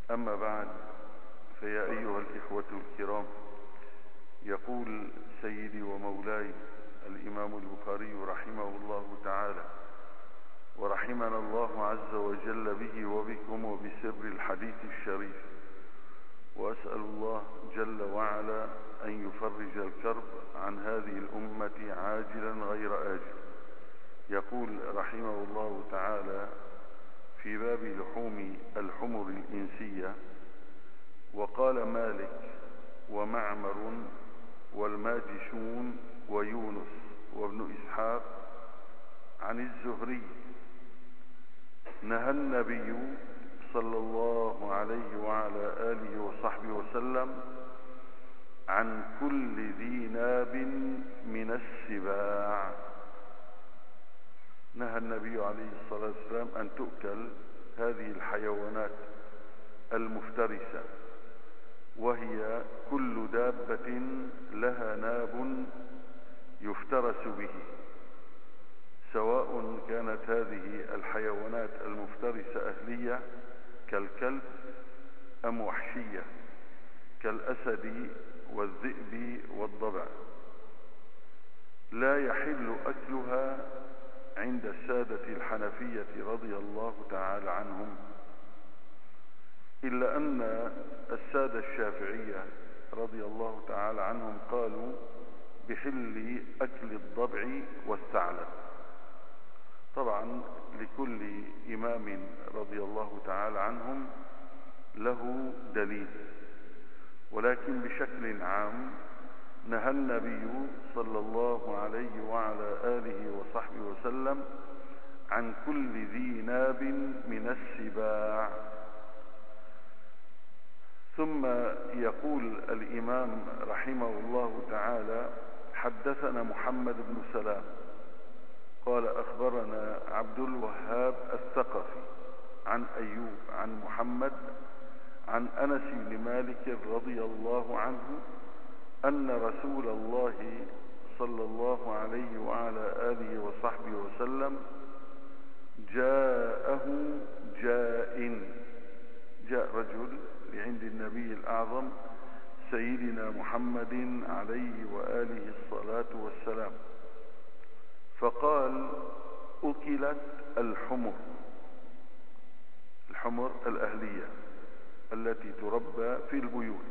أما بعد، فيا أيها الإخوة الكرام، يقول سيدي ومولاي الإمام البخاري رحمه الله تعالى، ورحمنا الله عز وجل به وبكم وبسر الحديث الشريف، وأسأل الله جل وعلا أن يفرج الكرب عن هذه الأمة عاجلا غير آجل. يقول رحمه الله تعالى في باب لحوم الحمر الإنسية: وقال مالك ومعمر والماجشون ويونس وابن إسحاق عن الزهري: نهى النبي صلى الله عليه وعلى آله وصحبه وسلم عن كل ذي ناب من السباع. نهى النبي عليه الصلاة والسلام أن تؤكل هذه الحيوانات المفترسة، وهي كل دابة لها ناب يفترس به، سواء كانت هذه الحيوانات المفترسة أهلية كالكلب أم وحشية كالأسد والذئب والضبع. لا يحل أكلها عند السادة الحنفية رضي الله تعالى عنهم، إلا أن السادة الشافعية رضي الله تعالى عنهم قالوا بحل أكل الضبع والثعلب. طبعا لكل إمام رضي الله تعالى عنهم له دليل، ولكن بشكل عام نهى النبي صلى الله عليه وعلى آله وصحبه وسلم عن كل ذي ناب من السباع. ثم يقول الإمام رحمه الله تعالى: حدثنا محمد بن سلام قال أخبرنا عبد الوهاب الثقفي عن أيوب عن محمد عن أنس بن مالك رضي الله عنه أن رسول الله صلى الله عليه وعلى آله وصحبه وسلم جاءه جاء رجل لعند النبي الأعظم سيدنا محمد عليه وآله الصلاة والسلام، فقال: أكلت الحمر الأهلية التي تربى في البيوت،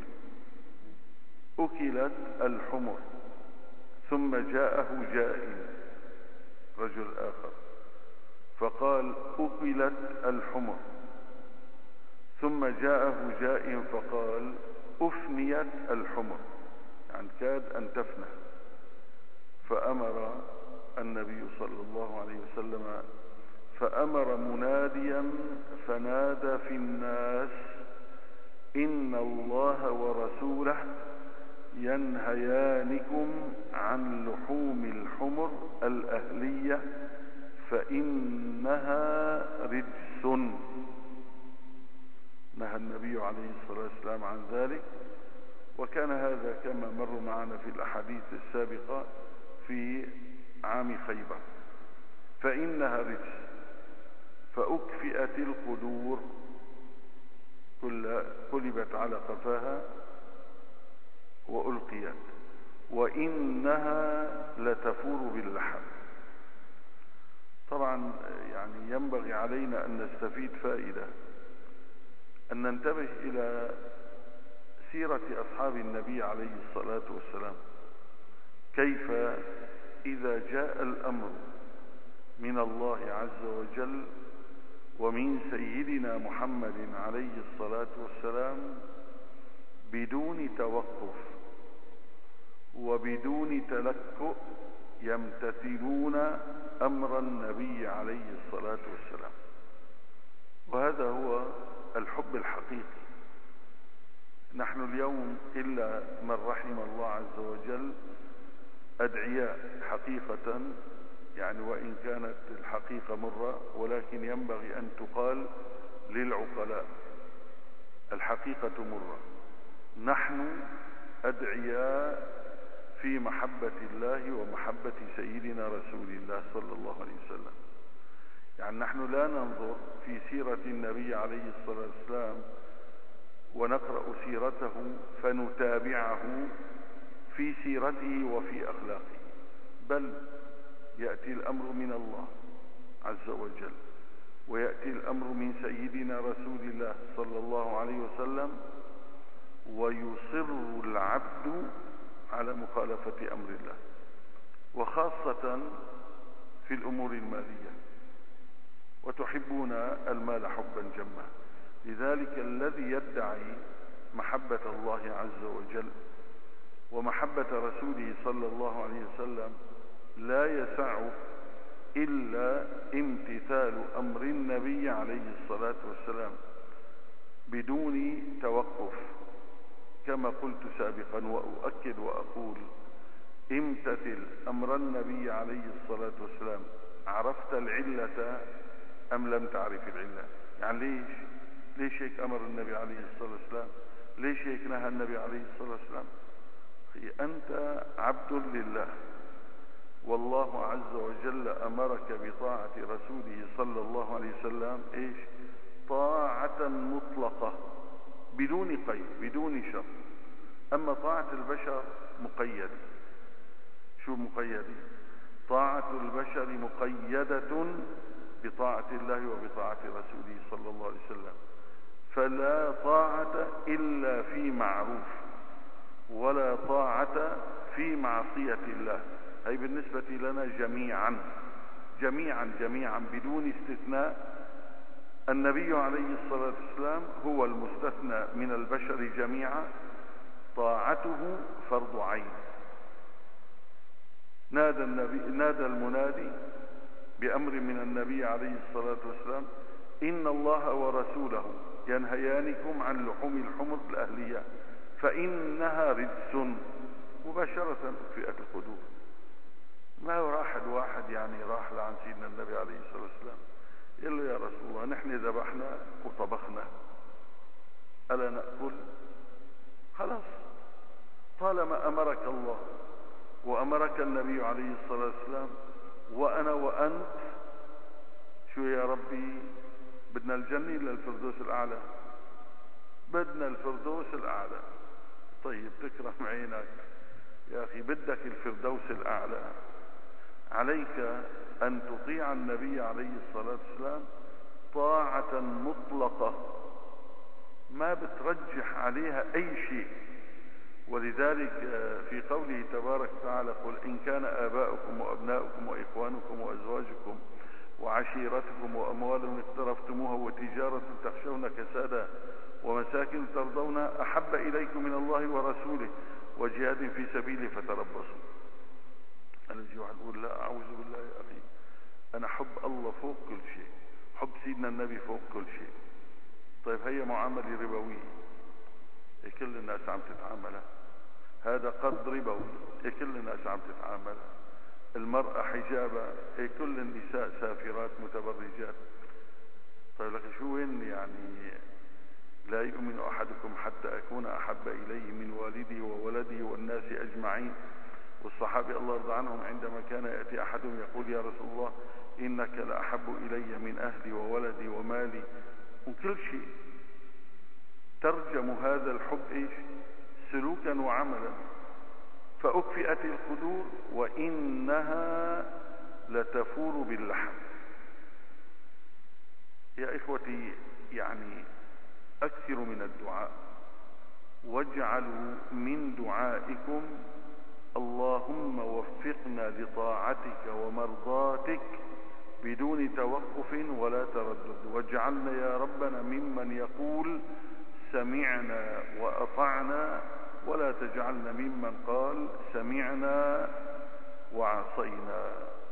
أكلت الحمر. ثم جاءه جائع رجل آخر فقال: أكلت الحمر. ثم جاءه جائع فقال: أفنيت الحمر، يعني كاد أن تفنى. فأمر النبي صلى الله عليه وسلم فأمر مناديا فنادى في الناس: إن الله ورسوله ينهيانكم عن لحوم الحمر الأهلية فإنها رجس. نهى النبي عليه الصلاة والسلام عن ذلك، وكان هذا كما مر معنا في الأحاديث السابقة في عام خيبر. فإنها رجس، فأكفئت القدور، قلبت على قفاها وألقيت، وإنها لتفور باللحم. طبعا يعني ينبغي علينا أن نستفيد فائدة، أن ننتبه إلى سيرة أصحاب النبي عليه الصلاة والسلام، كيف إذا جاء الأمر من الله عز وجل ومن سيدنا محمد عليه الصلاة والسلام بدون توقف وبدون تلكؤ يمتثلون أمر النبي عليه الصلاة والسلام. وهذا هو الحب الحقيقي. نحن اليوم إلا من رحم الله عز وجل أدعياء حقيقة، يعني وإن كانت الحقيقة مرة، ولكن ينبغي أن تقال للعقلاء: الحقيقة مرة. نحن أدعياء في محبة الله ومحبة سيدنا رسول الله صلى الله عليه وسلم. يعني نحن لا ننظر في سيرة النبي عليه الصلاة والسلام ونقرأ سيرته فنتابعه في سيرته وفي أخلاقه، بل يأتي الأمر من الله عز وجل، ويأتي الأمر من سيدنا رسول الله صلى الله عليه وسلم، ويصر العبد على مخالفة أمر الله، وخاصة في الأمور المالية، وتحبون المال حبا جما. لذلك الذي يدعي محبة الله عز وجل ومحبة رسوله صلى الله عليه وسلم لا يسع إلا امتثال أمر النبي عليه الصلاة والسلام بدون توقف، كما قلت سابقا وأؤكد وأقول: امتثل أمر النبي عليه الصلاة والسلام. عرفت العلة أم لم تعرف العلة؟ يعني ليش هيك أمر النبي عليه الصلاة والسلام؟ ليش هيك نهى النبي عليه الصلاة والسلام؟ أنت عبد لله، والله عز وجل أمرك بطاعة رسوله صلى الله عليه وسلم طاعة مطلقة بدون قيد بدون شرط. أما طاعة البشر مقيدة. شو مقيدة؟ طاعة البشر مقيدة بطاعة الله وبطاعة رسوله صلى الله عليه وسلم، فلا طاعة إلا في معروف، ولا طاعة في معصية الله. هي بالنسبة لنا جميعا جميعا جميعا بدون استثناء. النبي عليه الصلاة والسلام هو المستثنى من البشر جميعا، طاعته فرض عين. نادى المنادي بأمر من النبي عليه الصلاة والسلام: إن الله ورسوله ينهيانكم عن لحوم الحمر الأهلية فإنها رجس. مباشرة أكفئت القدور. ما راح واحد راح لعن سيدنا النبي عليه الصلاة والسلام قال له: يا رسول الله، نحن ذبحنا وطبخنا، ألا نأكل؟ خلاص، طالما أمرك الله وأمرك النبي عليه الصلاة والسلام وأنا وأنت، شو يا ربي؟ بدنا الجنة ولا الفردوس الأعلى؟ بدنا الفردوس الأعلى. طيب تكرم عينك يا أخي، بدك الفردوس الأعلى، عليك أن تطيع النبي عليه الصلاة والسلام طاعة مطلقة ما بترجح عليها أي شيء. ولذلك في قوله تبارك وتعالى: قل إن كان آباؤكم وأبناؤكم وإخوانكم وأزواجكم وعشيرتكم وأموال اقترفتموها وتجارة تخشون كسادها ومساكن ترضونها أحب إليكم من الله ورسوله وجهاد في سبيله فتربصوا. أنا يجي واحد يقول: لا، أعوذ بالله يا أخي، أنا حب الله فوق كل شيء، حب سيدنا النبي فوق كل شيء. طيب هي معاملة ربوية كل الناس عم تتعاملها، هذا قرض ربوي كل الناس عم تتعاملها، المرأة حجابها كل النساء سافرات متبرجات. طيب لك شو وين لا يؤمن أحدكم حتى أكون أحب إليه من والده وولده والناس أجمعين. والصحابة الله يرضى عنهم عندما كان يأتي أحدهم يقول: يا رسول الله، إنك لأحب إلي من أهلي وولدي ومالي وكل شيء. ترجم هذا الحب سلوكا وعملا. فأكفئت القدور وإنها لتفور باللحم. يا إخوتي، أكثروا من الدعاء، واجعلوا من دعائكم: اللهم وفقنا لطاعتك ومرضاتك بدون توقف ولا تردد، واجعلنا يا ربنا ممن يقول سمعنا وأطعنا، ولا تجعلنا ممن قال سمعنا وعصينا.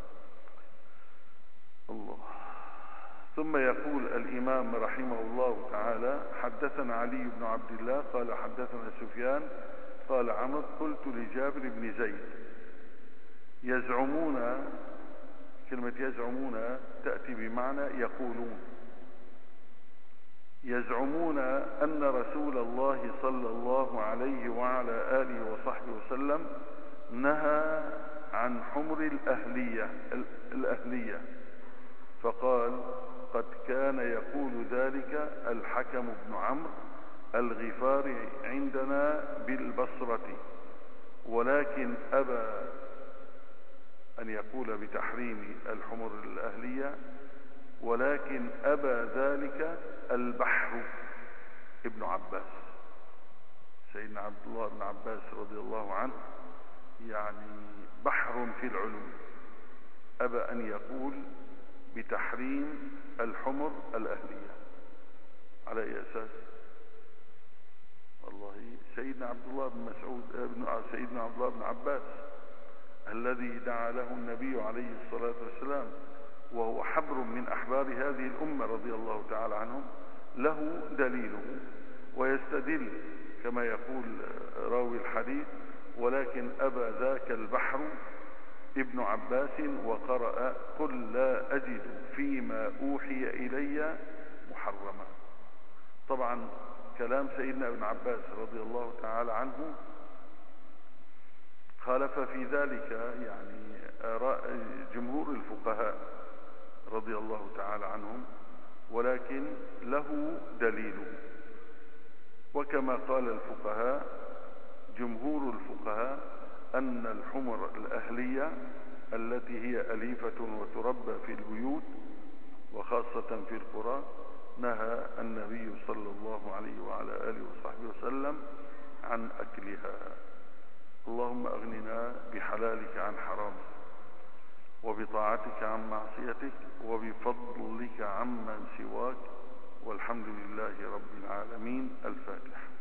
الله. ثم يقول الإمام رحمه الله تعالى: حدثنا علي بن عبد الله قال حدثنا سفيان قال عمرو: قلت لجابر بن زيد: يزعمون، كلمة يزعمون تأتي بمعنى يقولون، يزعمون أن رسول الله صلى الله عليه وعلى آله وصحبه وسلم نهى عن حمر الأهلية، فقال: قد كان يقول ذلك الحكم بن عمرو الغفاري عندنا بالبصرة، ولكن أبى أن يقول بتحريم الحمر الأهلية، ولكن أبى ذلك البحر ابن عباس. سيدنا عبد الله بن عباس رضي الله عنه يعني بحر في العلوم، أبى أن يقول بتحريم الحمر الأهلية. على أي أساس؟ والله سيدنا عبد الله بن مسعود سيدنا عبد الله بن عباس الذي دعا له النبي عليه الصلاة والسلام، وهو حبر من أحبار هذه الأمة رضي الله تعالى عنهم، له دليله ويستدل كما يقول راوي الحديث: ولكن أبى ذاك البحر ابن عباس وقرأ: قل لا أجد فيما أوحي إلي محرما. طبعا كلام سيدنا ابن عباس رضي الله تعالى عنه خالف في ذلك يعني آراء جمهور الفقهاء رضي الله تعالى عنهم، ولكن له دليله. وكما قال الفقهاء جمهور الفقهاء أن الحمر الأهلية التي هي أليفة وتربى في البيوت وخاصة في القرى نهى النبي صلى الله عليه وعلى آله وصحبه وسلم عن أكلها. اللهم أغننا بحلالك عن حرامك، وبطاعتك عن معصيتك، وبفضلك عمن سواك، والحمد لله رب العالمين. الفاتحة.